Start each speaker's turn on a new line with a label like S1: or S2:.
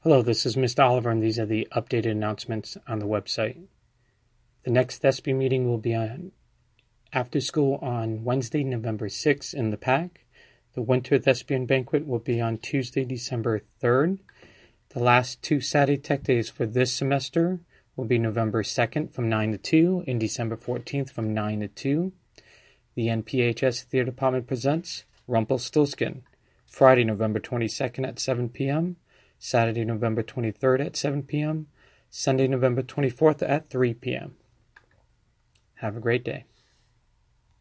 S1: Hello, this is Mr. Oliver, and these are the updated announcements on the website. The next Thespian meeting will be on after school on Wednesday, November 6th in the PAC. The Winter Thespian Banquet will be on Tuesday, December 3rd. The last two Saturday Tech Days for this semester will be November 2nd from 9 to 2 and December 14th from 9 to 2. The NPHS Theater Department presents Rumpelstiltskin, Friday, November 22nd at 7 p.m., Saturday, November 23rd at 7 p.m., Sunday, November 24th at 3 p.m. Have a great day.